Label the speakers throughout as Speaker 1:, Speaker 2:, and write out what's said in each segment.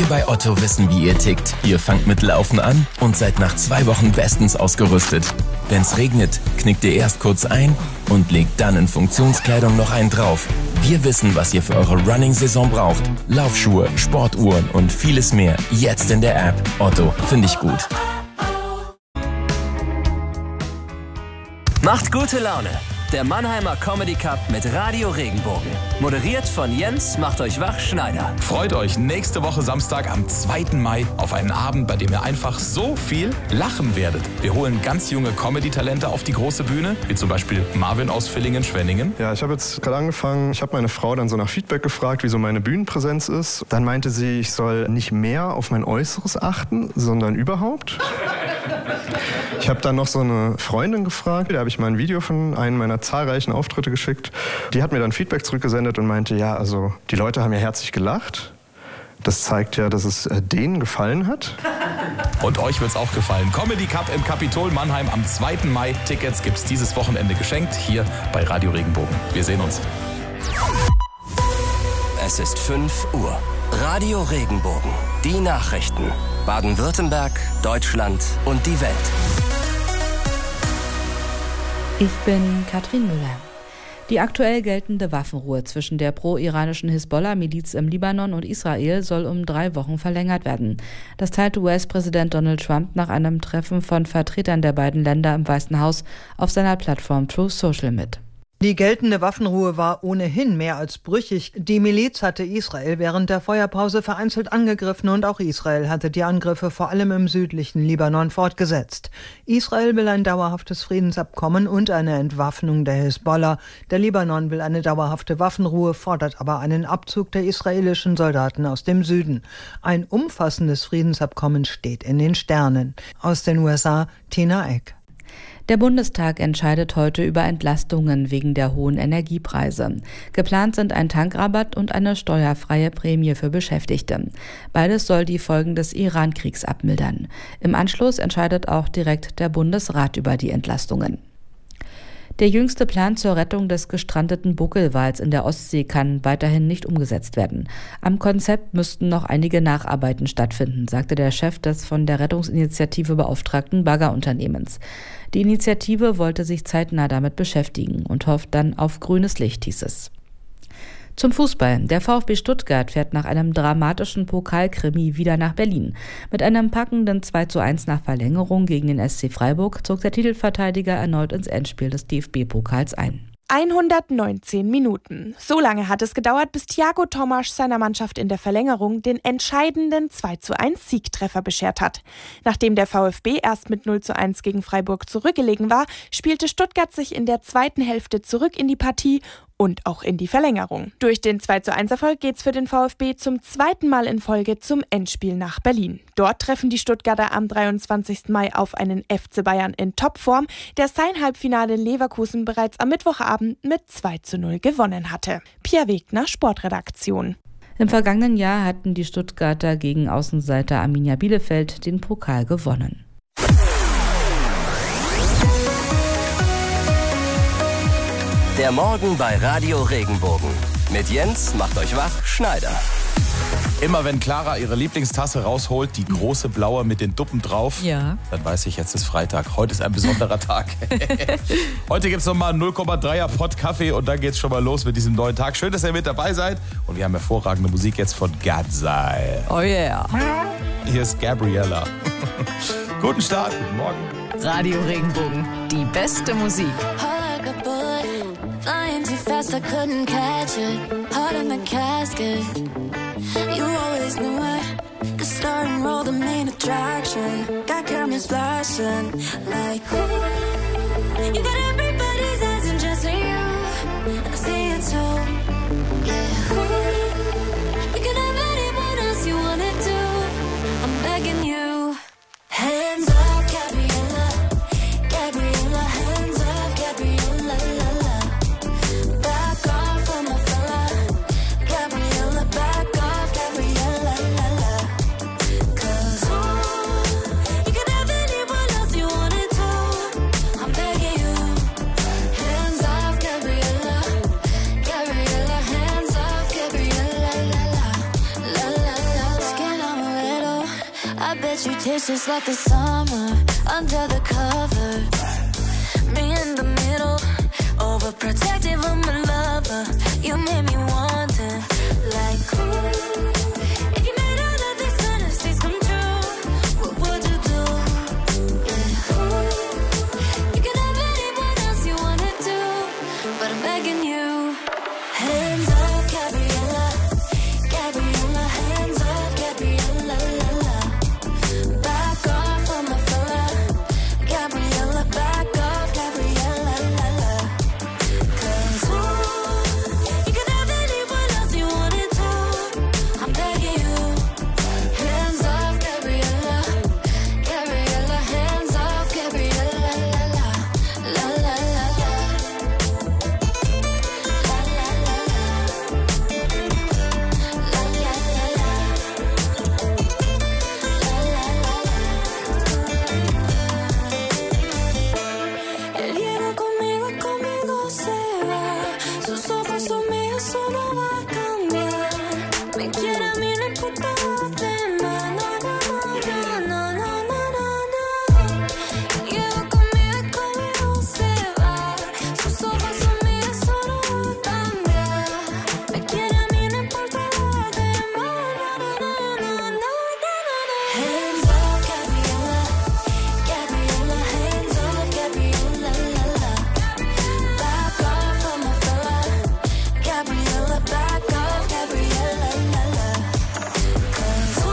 Speaker 1: Wir bei Otto wissen, wie ihr tickt. Ihr fangt mit Laufen an und seid nach 2 Wochen bestens ausgerüstet. Wenn's regnet, knickt ihr erst kurz ein und legt dann in Funktionskleidung noch einen drauf. Wir wissen, was ihr für eure Running-Saison braucht. Laufschuhe, Sportuhren und vieles mehr. Jetzt in der App. Otto, finde ich gut.
Speaker 2: Macht gute Laune. Der Mannheimer Comedy Cup mit Radio Regenbogen. Moderiert von Jens Macht euch wach Schneider.
Speaker 3: Freut euch nächste Woche Samstag am 2. Mai auf einen Abend, bei dem ihr einfach so viel lachen werdet. Wir holen ganz junge Comedy-Talente auf die große Bühne, wie zum Beispiel Marvin aus Villingen-Schwenningen.
Speaker 4: Ja, ich habe jetzt gerade angefangen. Ich habe meine Frau dann so nach Feedback gefragt, wie so meine Bühnenpräsenz ist. Dann meinte sie, ich soll nicht mehr auf mein Äußeres achten, sondern überhaupt. Ich habe dann noch so eine Freundin gefragt, der habe ich mal ein Video von einem meiner zahlreichen Auftritte geschickt. Die hat mir dann Feedback zurückgesendet und meinte, ja, also die Leute haben ja herzlich gelacht. Das zeigt ja, dass es denen gefallen hat.
Speaker 3: Und euch wird's auch gefallen. Comedy Cup im Kapitol Mannheim am 2. Mai. Tickets gibt's dieses Wochenende geschenkt hier bei Radio Regenbogen. Wir sehen uns.
Speaker 2: Es ist 5 Uhr. Radio Regenbogen. Die Nachrichten. Baden-Württemberg, Deutschland und die Welt.
Speaker 5: Ich bin Katrin Müller. Die aktuell geltende Waffenruhe zwischen der pro-iranischen Hisbollah-Miliz im Libanon und Israel soll um 3 Wochen verlängert werden. Das teilte US-Präsident Donald Trump nach einem Treffen von Vertretern der beiden Länder im Weißen Haus auf seiner Plattform Truth Social mit.
Speaker 6: Die geltende Waffenruhe war ohnehin mehr als brüchig. Die Miliz hatte Israel während der Feuerpause vereinzelt angegriffen und auch Israel hatte die Angriffe vor allem im südlichen Libanon fortgesetzt. Israel will ein dauerhaftes Friedensabkommen und eine Entwaffnung der Hisbollah. Der Libanon will eine dauerhafte Waffenruhe, fordert aber einen Abzug der israelischen Soldaten aus dem Süden. Ein umfassendes Friedensabkommen steht in den Sternen. Aus den USA, Tina Eck.
Speaker 5: Der Bundestag entscheidet heute über Entlastungen wegen der hohen Energiepreise. Geplant sind ein Tankrabatt und eine steuerfreie Prämie für Beschäftigte. Beides soll die Folgen des Iran-Kriegs abmildern. Im Anschluss entscheidet auch direkt der Bundesrat über die Entlastungen. Der jüngste Plan zur Rettung des gestrandeten Buckelwals in der Ostsee kann weiterhin nicht umgesetzt werden. Am Konzept müssten noch einige Nacharbeiten stattfinden, sagte der Chef des von der Rettungsinitiative beauftragten Baggerunternehmens. Die Initiative wollte sich zeitnah damit beschäftigen und hofft dann auf grünes Licht, hieß es. Zum Fußball. Der VfB Stuttgart fährt nach einem dramatischen Pokalkrimi wieder nach Berlin. Mit einem packenden 2:1 nach Verlängerung gegen den SC Freiburg zog der Titelverteidiger erneut ins Endspiel des DFB-Pokals ein.
Speaker 7: 119 Minuten. So lange hat es gedauert, bis Thiago Tomasch seiner Mannschaft in der Verlängerung den entscheidenden 2:1 Siegtreffer beschert hat. Nachdem der VfB erst mit 0:1 gegen Freiburg zurückgelegen war, spielte Stuttgart sich in der zweiten Hälfte zurück in die Partie und auch in die Verlängerung. Durch den 2:1-Erfolg geht's für den VfB zum zweiten Mal in Folge zum Endspiel nach Berlin. Dort treffen die Stuttgarter am 23. Mai auf einen FC Bayern in Topform, der sein Halbfinale in Leverkusen bereits am Mittwochabend mit 2:0 gewonnen hatte. Pia Wegner, Sportredaktion.
Speaker 5: Im vergangenen Jahr hatten die Stuttgarter gegen Außenseiter Arminia Bielefeld den Pokal gewonnen.
Speaker 2: Der Morgen bei Radio Regenbogen. Mit Jens Macht euch wach Schneider.
Speaker 3: Immer wenn Clara ihre Lieblingstasse rausholt, die große blaue mit den Duppen drauf,
Speaker 8: ja,
Speaker 3: dann weiß ich, jetzt ist Freitag. Heute ist ein besonderer Tag. Heute gibt es nochmal 0,3er Pott Kaffee und dann geht's schon mal los mit diesem neuen Tag. Schön, dass ihr mit dabei seid. Und wir haben hervorragende Musik jetzt von Gadzai.
Speaker 8: Oh yeah.
Speaker 3: Hier ist Gabriella. Guten Start, guten Morgen.
Speaker 8: Radio Regenbogen, die beste Musik.
Speaker 9: Flying too fast, I couldn't catch it. Heart in the casket. You always knew it. The star and roll, the main attraction. Got cameras flashing. Like, ooh. You got everybody's eyes and just for you. And I see it too. Yeah, ooh. You can have anyone else you wanna do. I'm begging you. Hands off, Gabriella. Gabriella, hands off, Gabriella. I bet you taste just like the summer under the covers. Me in the middle, overprotective of my lover. You made me wonder, like, ooh, if you made all of these fantasies come true, what would you do? Yeah, ooh, you can have anyone else you wanna do, but I'm begging you. Hands off, Gabriella, Gabriella, hands off, Gabriella, la la. Back off from my fella, Gabriella, back off, Gabriella, la la. 'Cause ooh, you can have anyone else you wanted to. I'm begging you. Hands off, Gabriella, Gabriella, hands off, Gabriella, la la, la la la la, la la la la, la la la la. Él viene conmigo y conmigo se va. Sus ojos son míos, eso no va a cambiar. Me quiere a mí, no importa los demás. No, no, no, no, no, no, no, no. Lleva conmigo y conmigo se va. Sus ojos son míos, eso no va a cambiar. Me quiere a mí, no importa los demás. No, no, no, no, no, no, no. Hands off, Gabriella, Gabriella, hands off, Gabriella, la la. Back off from my fella, Gabriella, back off, Gabriella, la la. 'Cause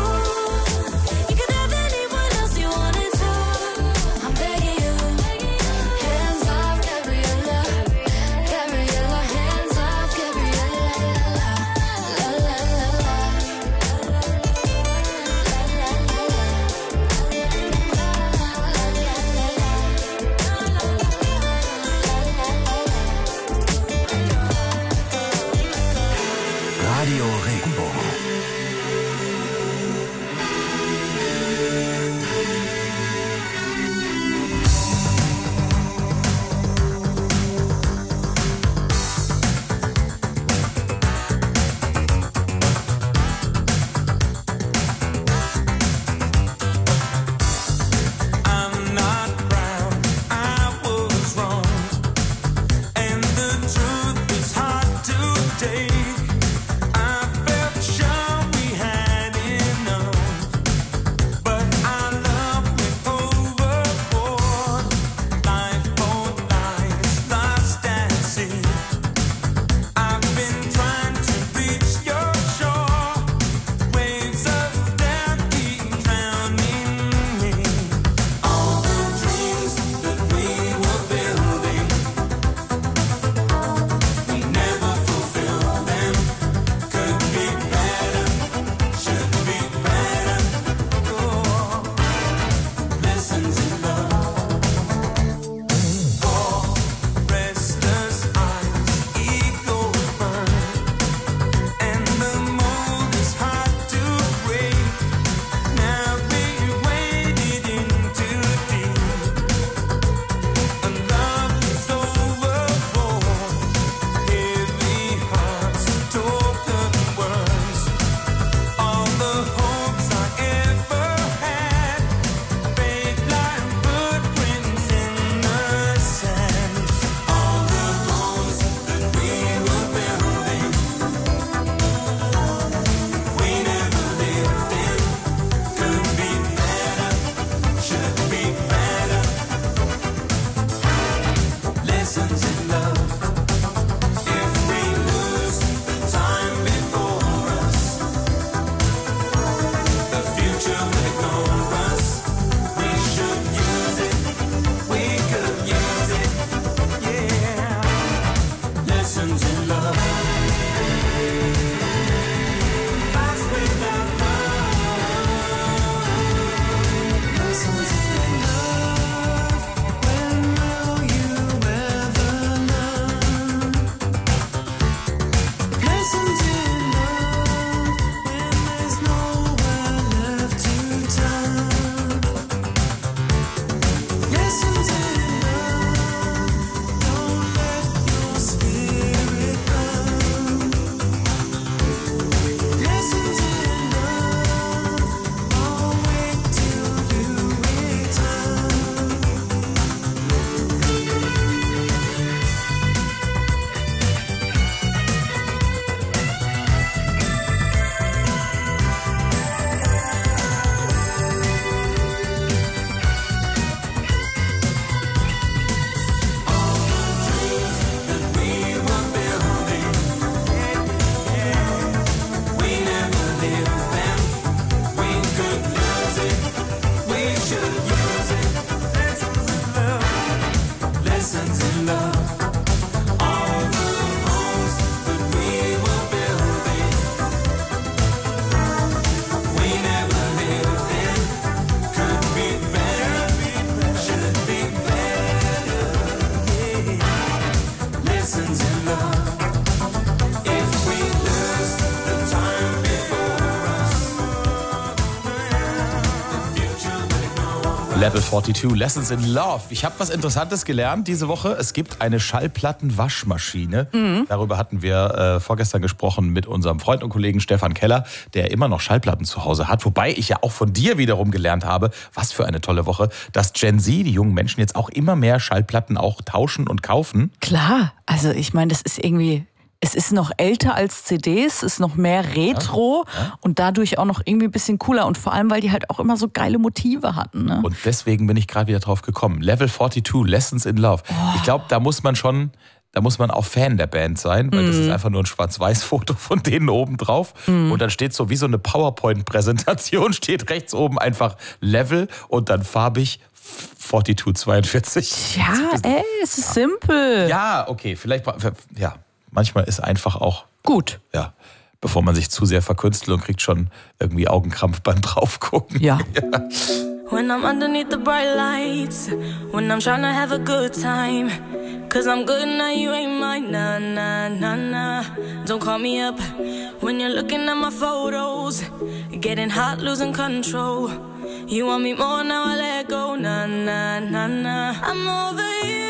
Speaker 3: Level 42, Lessons in Love. Ich habe was Interessantes gelernt diese Woche. Es gibt eine Schallplattenwaschmaschine. Darüber hatten wir vorgestern gesprochen mit unserem Freund und Kollegen Stefan Keller, der immer noch Schallplatten zu Hause hat. Wobei ich ja auch von dir wiederum gelernt habe, was für eine tolle Woche, dass Gen Z, die jungen Menschen, jetzt auch immer mehr Schallplatten auch tauschen und kaufen.
Speaker 10: Klar, also ich meine, das ist irgendwie... Es ist noch älter als CDs, ist noch mehr Retro und dadurch auch noch irgendwie ein bisschen cooler. Und vor allem, weil die halt auch immer so geile Motive hatten. Ne?
Speaker 3: Und deswegen bin ich gerade wieder drauf gekommen. Level 42, Lessons in Love. Ich glaube, da muss man auch Fan der Band sein, weil das ist einfach nur ein Schwarz-Weiß-Foto von denen oben drauf. Und dann steht so wie so eine PowerPoint-Präsentation, steht rechts oben einfach Level und dann farbig 4242.
Speaker 10: Ja, es ist simpel.
Speaker 3: Ja, okay, vielleicht, ja. Manchmal ist einfach auch
Speaker 10: gut.
Speaker 3: Ja, bevor man sich zu sehr verkünstelt und kriegt schon irgendwie Augenkrampf beim draufgucken.
Speaker 10: Ja.
Speaker 9: When I'm underneath the bright lights, when I'm trying to have a good time, cause I'm good now, you ain't mine, nah, nah, nah, nah. Don't call me up when you're looking at my photos, getting hot, losing control. You want me more, now I let go, nah, nah, nah, nah. I'm over you.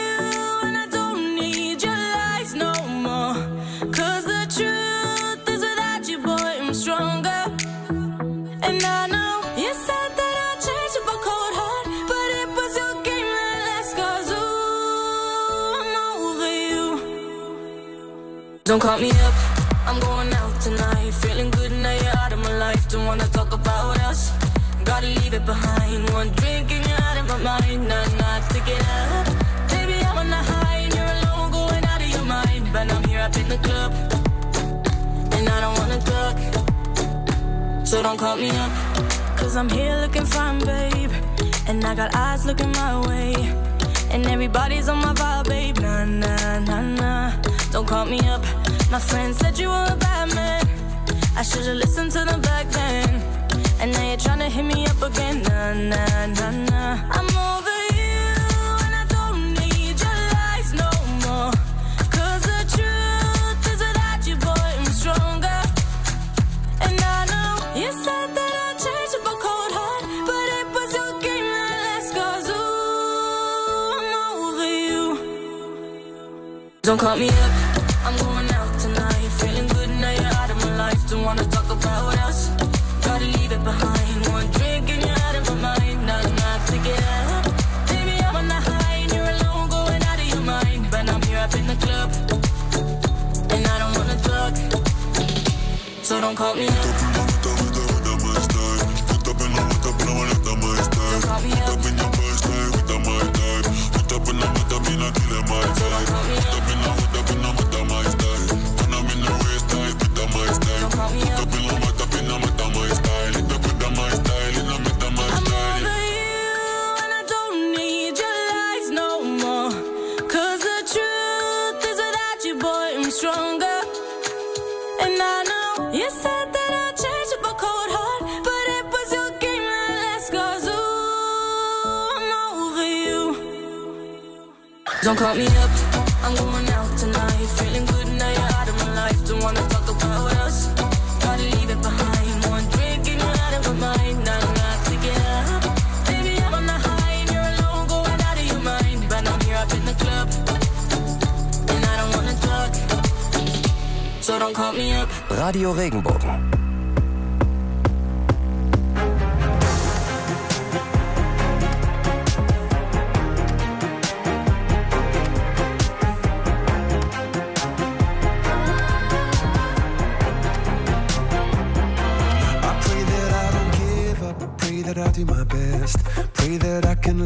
Speaker 9: Cause the truth is without you, boy, I'm stronger. And I know you said that I'd change up a cold heart, but it was your game that last, cause ooh, I'm over you. Don't call me up, I'm going out tonight, feeling good now you're out of my life. Don't wanna talk about us, gotta leave it behind. One drink and you're out of my mind, not to get up. Baby, I'm on the high and you're alone, going out of your mind. But I'm here up in the club, and I don't wanna talk, so don't call me up. Cause I'm here looking fine, babe, and I got eyes looking my way, and everybody's on my vibe, babe, nah, nah, nah, nah. Don't call me up, my friend said you were a bad man, I should've listened to them back then, and now you're tryna hit me up again, nah, nah, nah, nah. I'm over you, and I don't need your lies no more. Truth is without you, boy, I'm stronger. And I know you said that I'd change up a cold heart, but it was your game that last, cause ooh, I'm over you. Don't call me up, I'm going out tonight, feeling good now you're out of my life. Don't wanna talk about us, gotta leave it behind. One drink and you're out of my mind, not to get up. Baby, I'm on the high and you're alone, going out of your mind. But I'm here up in the club, and I don't wanna talk, so don't call me up. Don't call me up. Don't call me up, I'm going out tonight, feeling good now you're out of my life. Don't wanna talk about us, gotta leave it behind. One drink and you're out of my mind, not to get up. Baby, I'm on the high and you're alone, going out of your mind. But I'm here up in the club, and I don't wanna talk, so don't call me up.
Speaker 2: Radio Regenbogen.
Speaker 11: I'll do my best. Pray that I can